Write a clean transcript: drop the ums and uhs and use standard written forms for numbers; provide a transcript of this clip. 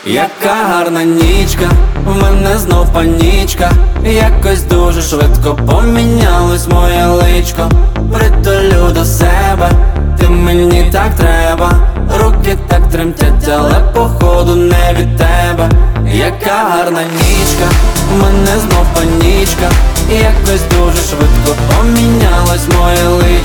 Яка гарна нічка, в мене знов панічка. Якось дуже швидко помінялось моє личко. Притулю до себе, ти мені так треба. Руки так тремтять, але походу не від тебе. Яка гарна нічка, в мене знов панічка. Якось дуже швидко помінялось моє личко.